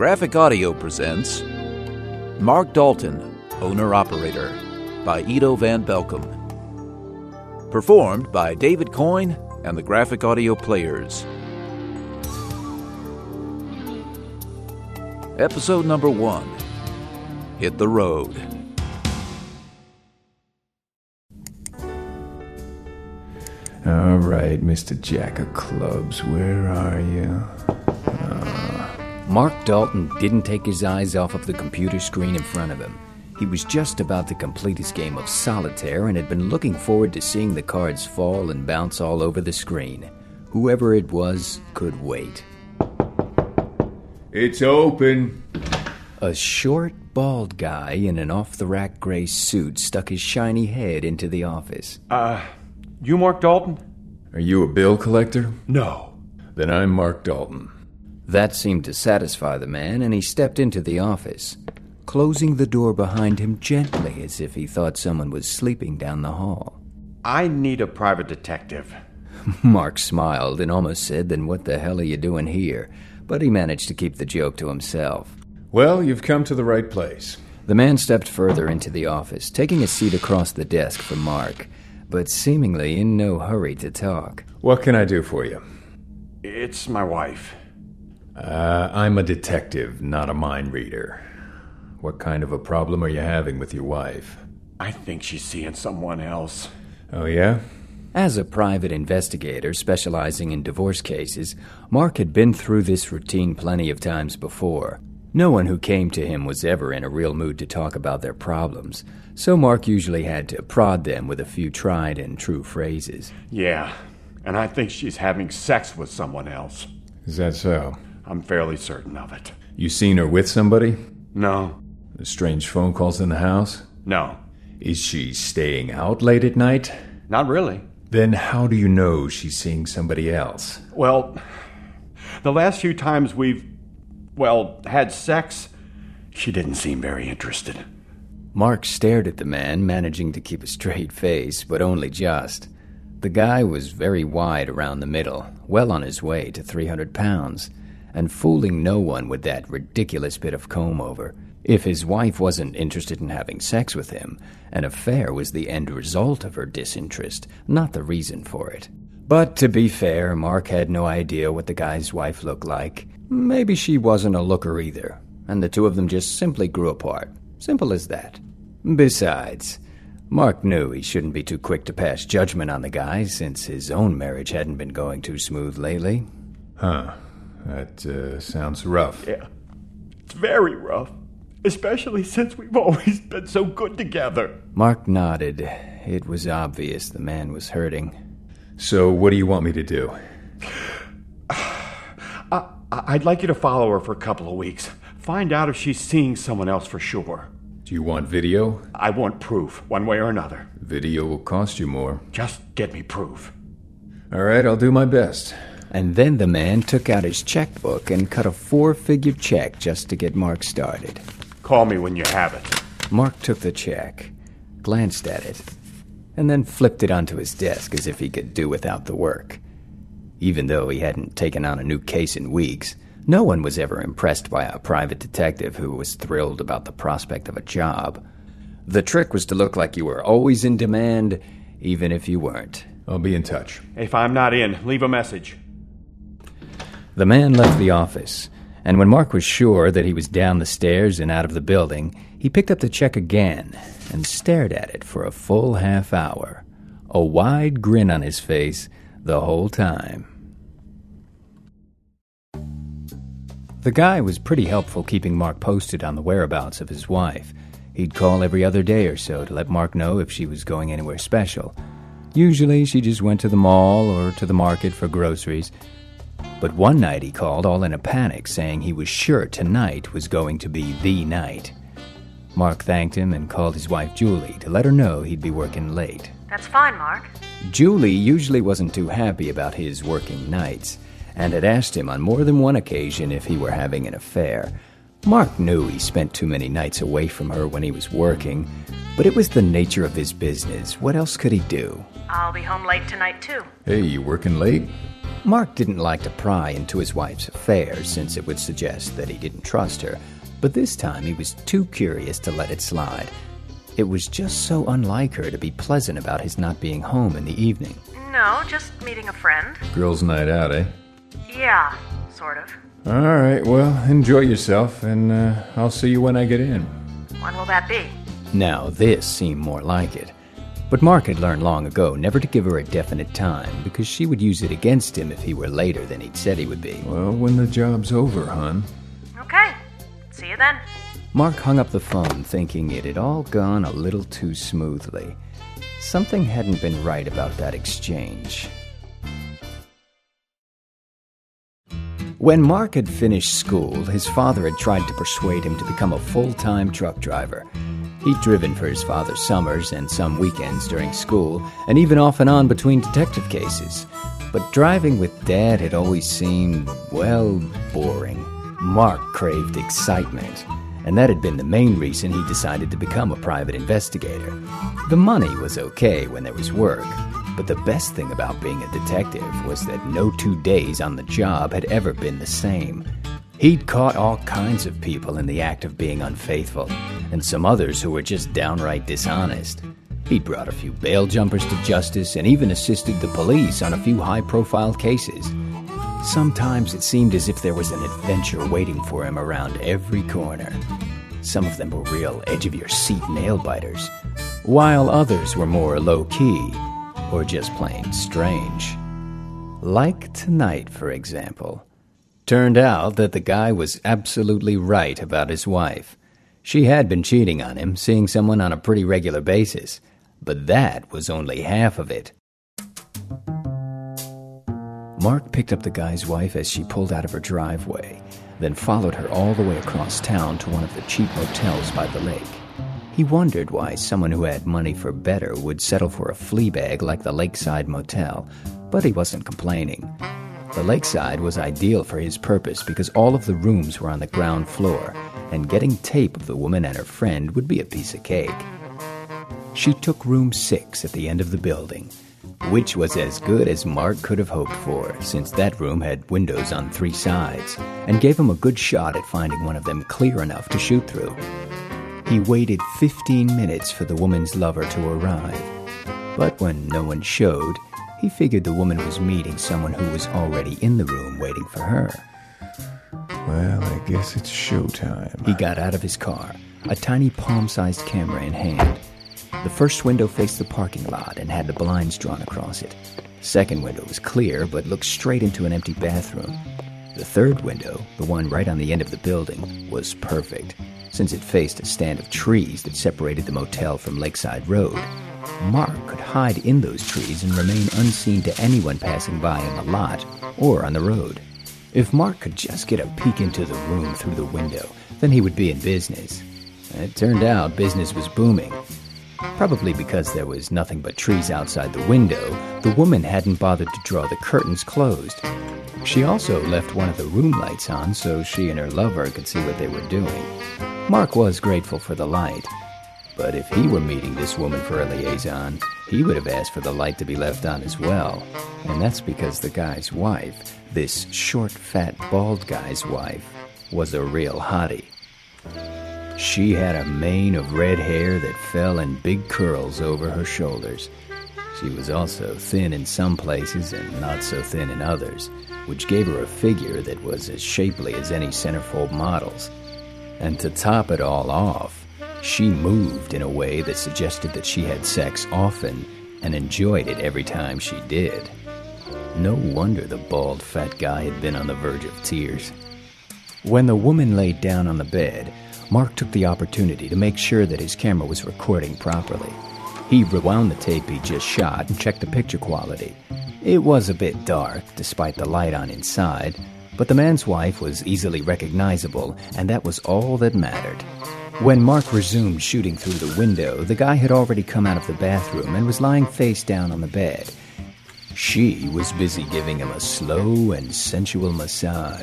Graphic Audio presents Mark Dalton, Owner-Operator by Ido Van Belkom. Performed by David Coyne and the Graphic Audio Players. Episode number 1, Hit the Road. All right, Mr. Jack of Clubs, where are you? Mark Dalton didn't take his eyes off of the computer screen in front of him. He was just about to complete his game of solitaire and had been looking forward to seeing the cards fall and bounce all over the screen. Whoever it was could wait. It's open. A short, bald guy in an off-the-rack gray suit stuck his shiny head into the office. You Mark Dalton? Are you a bill collector? No. Then I'm Mark Dalton. That seemed to satisfy the man, and he stepped into the office, closing the door behind him gently as if he thought someone was sleeping down the hall. I need a private detective. Mark smiled and almost said, "Then what the hell are you doing here?" But he managed to keep the joke to himself. Well, you've come to the right place. The man stepped further into the office, taking a seat across the desk from Mark, but seemingly in no hurry to talk. What can I do for you? It's my wife. I'm a detective, not a mind reader. What kind of a problem are you having with your wife? I think she's seeing someone else. Oh, yeah? As a private investigator specializing in divorce cases, Mark had been through this routine plenty of times before. No one who came to him was ever in a real mood to talk about their problems, so Mark usually had to prod them with a few tried and true phrases. Yeah, and I think she's having sex with someone else. Is that so? I'm fairly certain of it. You seen her with somebody? No. Strange phone calls in the house? No. Is she staying out late at night? Not really. Then how do you know she's seeing somebody else? Well, the last few times we've, had sex, she didn't seem very interested. Mark stared at the man, managing to keep a straight face, but only just. The guy was very wide around the middle, well on his way to 300 pounds, and fooling no one with that ridiculous bit of comb-over. If his wife wasn't interested in having sex with him, an affair was the end result of her disinterest, not the reason for it. But to be fair, Mark had no idea what the guy's wife looked like. Maybe she wasn't a looker either, and the two of them just simply grew apart. Simple as that. Besides, Mark knew he shouldn't be too quick to pass judgment on the guy since his own marriage hadn't been going too smooth lately. Huh. That sounds rough. Yeah, it's very rough. Especially since we've always been so good together. Mark nodded. It was obvious the man was hurting. So what do you want me to do? I'd like you to follow her for a couple of weeks. Find out if she's seeing someone else for sure. Do you want video? I want proof, one way or another. Video will cost you more. Just get me proof. All right, I'll do my best. And then the man took out his checkbook and cut a 4-figure check just to get Mark started. Call me when you have it. Mark took the check, glanced at it, and then flipped it onto his desk as if he could do without the work. Even though he hadn't taken on a new case in weeks, no one was ever impressed by a private detective who was thrilled about the prospect of a job. The trick was to look like you were always in demand, even if you weren't. I'll be in touch. If I'm not in, leave a message. The man left the office, and when Mark was sure that he was down the stairs and out of the building, he picked up the check again and stared at it for a full half hour, a wide grin on his face the whole time. The guy was pretty helpful keeping Mark posted on the whereabouts of his wife. He'd call every other day or so to let Mark know if she was going anywhere special. Usually she just went to the mall or to the market for groceries. But one night he called all in a panic, saying he was sure tonight was going to be the night. Mark thanked him and called his wife Julie to let her know he'd be working late. That's fine, Mark. Julie usually wasn't too happy about his working nights, and had asked him on more than one occasion if he were having an affair. Mark knew he spent too many nights away from her when he was working, but it was the nature of his business. What else could he do? I'll be home late tonight, too. Hey, you working late? Mark didn't like to pry into his wife's affairs since it would suggest that he didn't trust her, but this time he was too curious to let it slide. It was just so unlike her to be pleasant about his not being home in the evening. No, just meeting a friend. Girls' night out, eh? Yeah, sort of. All right, well, enjoy yourself, and I'll see you when I get in. When will that be? Now this seemed more like it. But Mark had learned long ago never to give her a definite time, because she would use it against him if he were later than he'd said he would be. Well, when the job's over, hon. Okay. See you then. Mark hung up the phone thinking it had all gone a little too smoothly. Something hadn't been right about that exchange. When Mark had finished school, his father had tried to persuade him to become a full-time truck driver. He'd driven for his father's summers and some weekends during school, and even off and on between detective cases. But driving with Dad had always seemed, well, boring. Mark craved excitement, and that had been the main reason he decided to become a private investigator. The money was okay when there was work, but the best thing about being a detective was that no 2 days on the job had ever been the same. He'd caught all kinds of people in the act of being unfaithful, and some others who were just downright dishonest. He'd brought a few bail jumpers to justice and even assisted the police on a few high-profile cases. Sometimes it seemed as if there was an adventure waiting for him around every corner. Some of them were real edge-of-your-seat nail-biters, while others were more low-key, or just plain strange. Like tonight, for example. Turned out that the guy was absolutely right about his wife. She had been cheating on him, seeing someone on a pretty regular basis. But that was only half of it. Mark picked up the guy's wife as she pulled out of her driveway, then followed her all the way across town to one of the cheap motels by the lake. He wondered why someone who had money for better would settle for a flea bag like the Lakeside Motel, but he wasn't complaining. The Lakeside was ideal for his purpose because all of the rooms were on the ground floor, and getting tape of the woman and her friend would be a piece of cake. She took room 6 at the end of the building, which was as good as Mark could have hoped for, since that room had windows on 3 sides, and gave him a good shot at finding one of them clear enough to shoot through. He waited 15 minutes for the woman's lover to arrive, but when no one showed, he figured the woman was meeting someone who was already in the room waiting for her. Well, I guess it's showtime. He got out of his car, a tiny palm-sized camera in hand. The first window faced the parking lot and had the blinds drawn across it. The second window was clear, but looked straight into an empty bathroom. The third window, the one right on the end of the building, was perfect, since it faced a stand of trees that separated the motel from Lakeside Road. Mark could hide in those trees and remain unseen to anyone passing by in the lot or on the road. If Mark could just get a peek into the room through the window, then he would be in business. It turned out business was booming. Probably because there was nothing but trees outside the window, the woman hadn't bothered to draw the curtains closed. She also left one of the room lights on so she and her lover could see what they were doing. Mark was grateful for the light. But if he were meeting this woman for a liaison, he would have asked for the light to be left on as well. And that's because the guy's wife, this short, fat, bald guy's wife, was a real hottie. She had a mane of red hair that fell in big curls over her shoulders. She was also thin in some places and not so thin in others, which gave her a figure that was as shapely as any centerfold model's. And to top it all off, she moved in a way that suggested that she had sex often and enjoyed it every time she did. No wonder the bald, fat guy had been on the verge of tears. When the woman laid down on the bed, Mark took the opportunity to make sure that his camera was recording properly. He rewound the tape he just shot and checked the picture quality. It was a bit dark, despite the light on inside, but the man's wife was easily recognizable, and that was all that mattered. When Mark resumed shooting through the window, the guy had already come out of the bathroom and was lying face down on the bed. She was busy giving him a slow and sensual massage,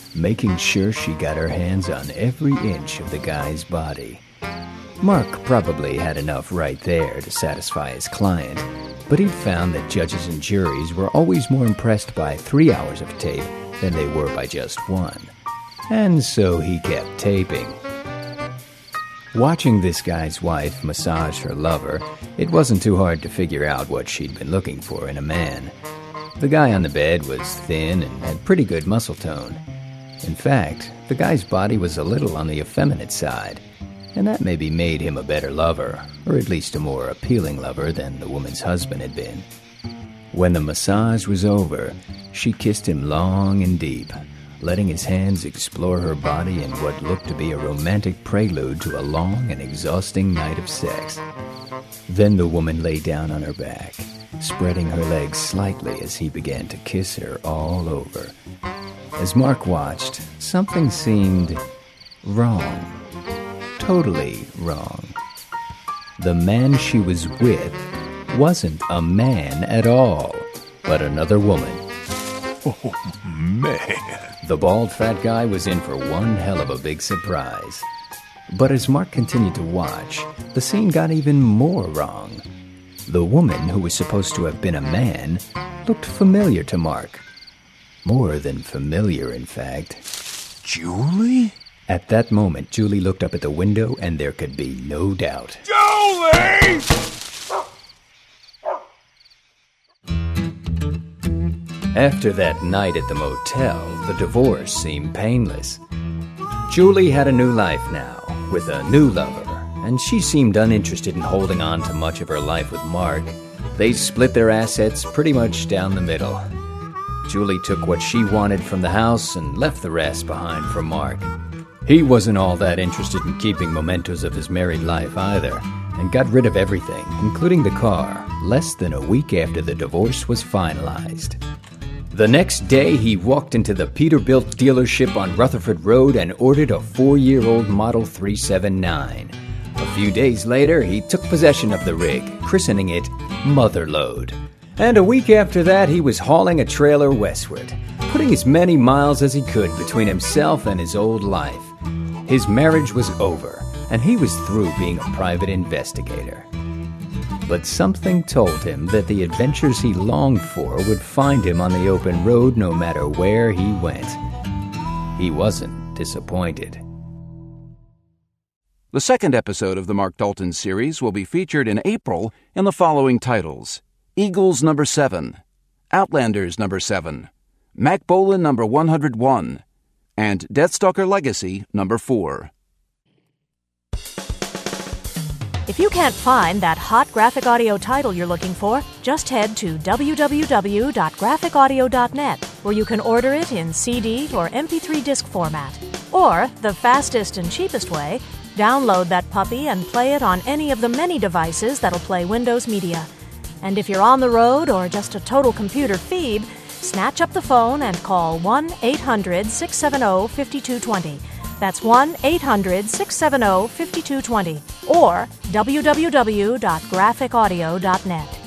making sure she got her hands on every inch of the guy's body. Mark probably had enough right there to satisfy his client, but he'd found that judges and juries were always more impressed by 3 hours of tape than they were by just 1. And so he kept taping. Watching this guy's wife massage her lover, it wasn't too hard to figure out what she'd been looking for in a man. The guy on the bed was thin and had pretty good muscle tone. In fact, the guy's body was a little on the effeminate side, and that maybe made him a better lover, or at least a more appealing lover than the woman's husband had been. When the massage was over, she kissed him long and deep, letting his hands explore her body in what looked to be a romantic prelude to a long and exhausting night of sex. Then the woman lay down on her back, spreading her legs slightly as he began to kiss her all over. As Mark watched, something seemed wrong. Totally wrong. The man she was with wasn't a man at all, but another woman. Oh, man. The bald fat guy was in for one hell of a big surprise. But as Mark continued to watch, the scene got even more wrong. The woman, who was supposed to have been a man, looked familiar to Mark. More than familiar, in fact. Julie? At that moment, Julie looked up at the window, and there could be no doubt. Julie! After that night at the motel, the divorce seemed painless. Julie had a new life now, with a new lover, and she seemed uninterested in holding on to much of her life with Mark. They split their assets pretty much down the middle. Julie took what she wanted from the house and left the rest behind for Mark. He wasn't all that interested in keeping mementos of his married life either, and got rid of everything, including the car, less than a week after the divorce was finalized. The next day, he walked into the Peterbilt dealership on Rutherford Road and ordered a 4-year-old Model 379. A few days later, he took possession of the rig, christening it Motherlode. And a week after that, he was hauling a trailer westward, putting as many miles as he could between himself and his old life. His marriage was over, and he was through being a private investigator. But something told him that the adventures he longed for would find him on the open road no matter where he went. He wasn't disappointed. The second episode of the Mark Dalton series will be featured in April in the following titles: Eagles number 7, Outlanders number 7, Mac Bolan number 101, and Deathstalker Legacy number 4. If you can't find that hot graphic audio title you're looking for, just head to www.graphicaudio.net, where you can order it in CD or MP3 disc format. Or, the fastest and cheapest way, download that puppy and play it on any of the many devices that'll play Windows Media. And if you're on the road or just a total computer phoebe, snatch up the phone and call 1-800-670-5220. That's 1-800-670-5220 or www.graphicaudio.net.